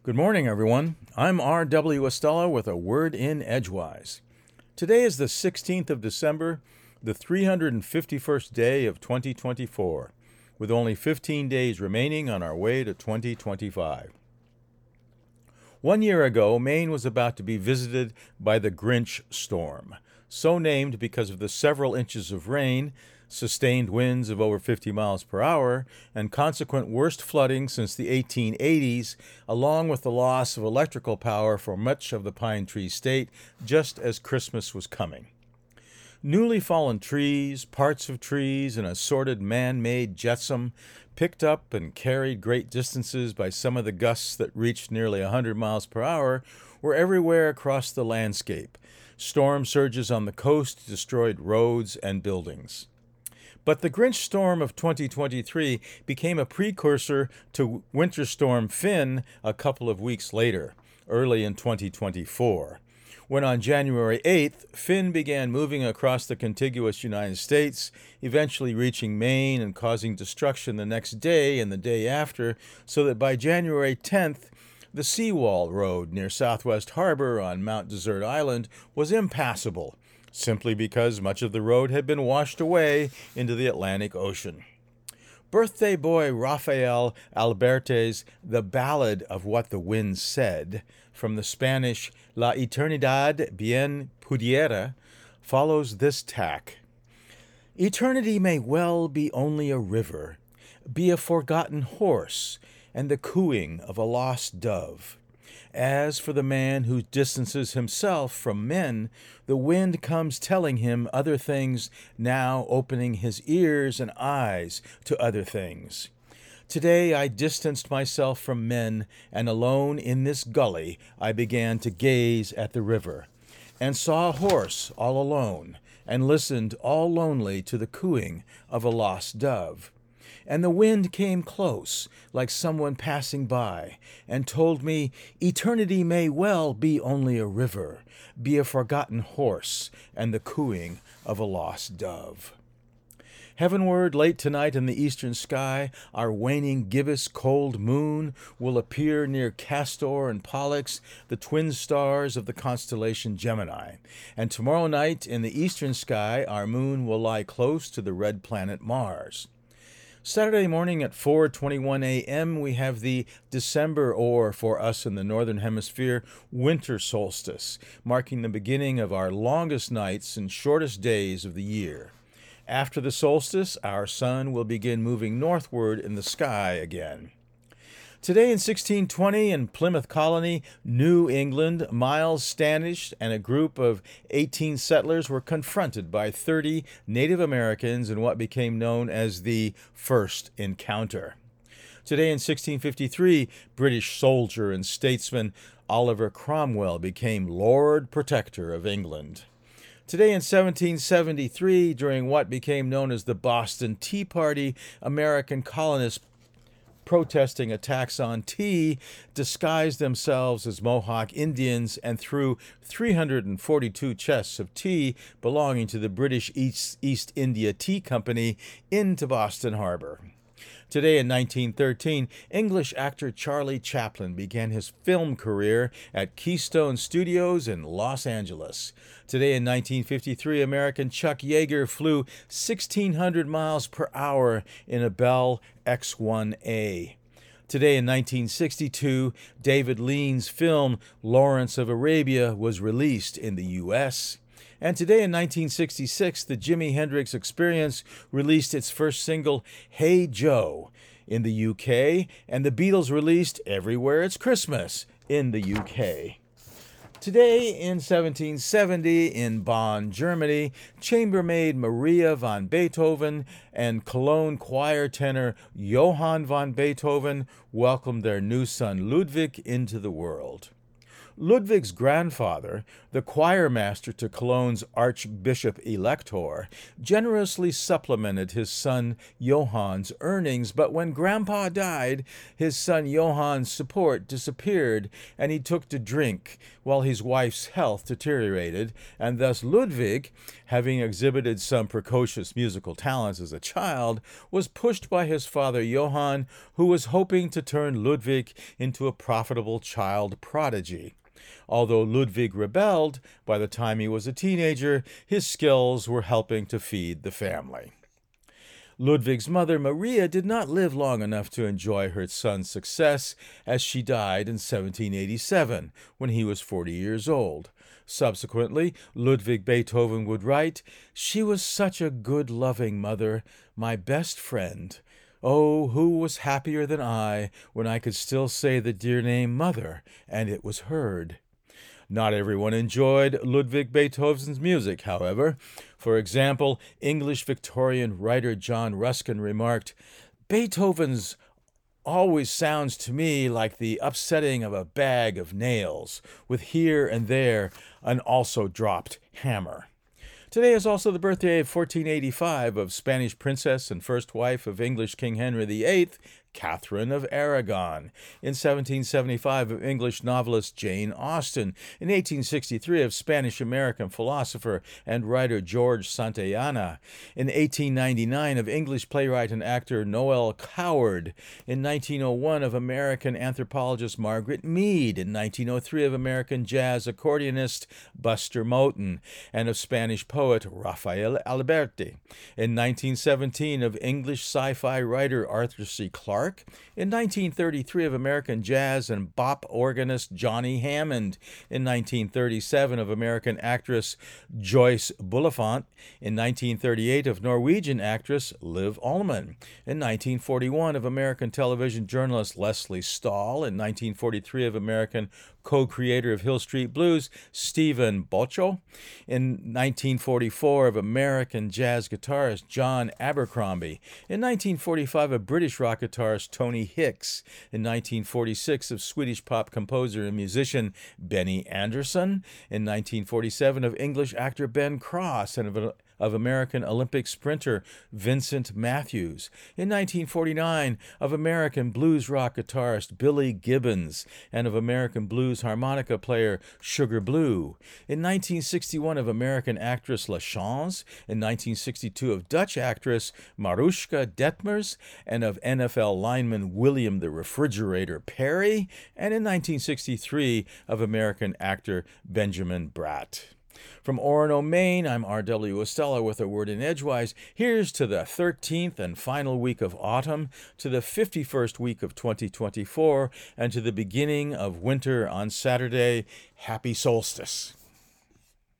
Good morning, everyone. I'm R.W. Estella with a word in Edgewise. Today is the 16th of December, the 351st day of 2024, with only 15 days remaining on our way to 2025. 1 year ago, Maine was about to be visited by the Grinch storm, so named because of the several inches of rain, sustained winds of over 50 miles per hour, and consequent worst flooding since the 1880s, along with the loss of electrical power for much of the Pine Tree State just as Christmas was coming. Newly fallen trees, parts of trees, and assorted man-made jetsam, picked up and carried great distances by some of the gusts that reached nearly 100 miles per hour, were everywhere across the landscape. Storm surges on the coast destroyed roads and buildings. But the Grinch storm of 2023 became a precursor to Winter Storm Finn a couple of weeks later, early in 2024, when on January 8th, Finn began moving across the contiguous United States, eventually reaching Maine and causing destruction the next day and the day after, so that by January 10th, the Seawall Road near Southwest Harbor on Mount Desert Island was impassable, simply because much of the road had been washed away into the Atlantic Ocean. Birthday boy Rafael Alberte's The Ballad of What the Wind Said, from the Spanish La Eternidad bien pudiera, follows this tack. Eternity may well be only a river, be a forgotten horse, and the cooing of a lost dove. As for the man who distances himself from men, the wind comes telling him other things, now opening his ears and eyes to other things. Today I distanced myself from men, and alone in this gully I began to gaze at the river, and saw a horse all alone, and listened all lonely to the cooing of a lost dove. And the wind came close, like someone passing by, and told me, eternity may well be only a river, be a forgotten horse, and the cooing of a lost dove. Heavenward, late tonight in the eastern sky, our waning gibbous cold moon will appear near Castor and Pollux, the twin stars of the constellation Gemini. And tomorrow night in the eastern sky, our moon will lie close to the red planet Mars. Saturday morning at 4:21 a.m., we have the December, or for us in the Northern Hemisphere, winter solstice, marking the beginning of our longest nights and shortest days of the year. After the solstice, our sun will begin moving northward in the sky again. Today in 1620 in Plymouth Colony, New England, Miles Standish and a group of 18 settlers were confronted by 30 Native Americans in what became known as the First Encounter. Today in 1653, British soldier and statesman Oliver Cromwell became Lord Protector of England. Today in 1773, during what became known as the Boston Tea Party, American colonists protesting attacks on tea, disguised themselves as Mohawk Indians and threw 342 chests of tea belonging to the British East India Tea Company into Boston Harbor. Today in 1913, English actor Charlie Chaplin began his film career at Keystone Studios in Los Angeles. Today in 1953, American Chuck Yeager flew 1,600 miles per hour in a Bell X-1A. Today in 1962, David Lean's film Lawrence of Arabia was released in the U.S., and today in 1966, the Jimi Hendrix Experience released its first single, Hey Joe, in the UK, and the Beatles released Everywhere It's Christmas in the UK. Today in 1770, in Bonn, Germany, chambermaid Maria von Beethoven and Cologne choir tenor Johann von Beethoven welcomed their new son Ludwig into the world. Ludwig's grandfather, the choirmaster to Cologne's Archbishop-Elector, generously supplemented his son Johann's earnings, but when Grandpa died, his son Johann's support disappeared, and he took to drink, while his wife's health deteriorated, and thus Ludwig, having exhibited some precocious musical talents as a child, was pushed by his father Johann, who was hoping to turn Ludwig into a profitable child prodigy. Although Ludwig rebelled, by the time he was a teenager, his skills were helping to feed the family. Ludwig's mother, Maria, did not live long enough to enjoy her son's success, as she died in 1787, when he was 40 years old. Subsequently, Ludwig Beethoven would write, "She was such a good, loving mother, my best friend. Oh, who was happier than I when I could still say the dear name Mother, and it was heard." Not everyone enjoyed Ludwig Beethoven's music, however. For example, English Victorian writer John Ruskin remarked, "Beethoven's always sounds to me like the upsetting of a bag of nails, with here and there an also dropped hammer." Today is also the birthday of 1485 of Spanish princess and first wife of English King Henry VIII, Catherine of Aragon. In 1775 of English novelist Jane Austen. In 1863 of Spanish-American philosopher and writer George Santayana. In 1899 of English playwright and actor Noel Coward. In 1901 of American anthropologist Margaret Mead. In 1903 of American jazz accordionist Buster Moten. And of Spanish poet Rafael Alberti. In 1917 of English sci-fi writer Arthur C. Clarke. In 1933 of American jazz and bop organist Johnny Hammond. In 1937 of American actress Joyce Bulifant. In 1938 of Norwegian actress Liv Ullmann. In 1941 of American television journalist Leslie Stahl. In 1943 of American co-creator of Hill Street Blues, Stephen Bochco. In 1944 of American jazz guitarist John Abercrombie. In 1945 of British rock guitarist Tony Hicks. In 1946 of Swedish pop composer and musician Benny Andersson. In 1947 of English actor Ben Cross and of American Olympic sprinter Vincent Matthews. In 1949, of American blues rock guitarist Billy Gibbons and of American blues harmonica player Sugar Blue. In 1961, of American actress LaChance. In 1962, of Dutch actress Marushka Detmers and of NFL lineman William the Refrigerator Perry. And in 1963, of American actor Benjamin Bratt. From Orono, Maine, I'm R.W. Estella with a word in Edgewise. Here's to the 13th and final week of autumn, to the 51st week of 2024, and to the beginning of winter on Saturday. Happy solstice.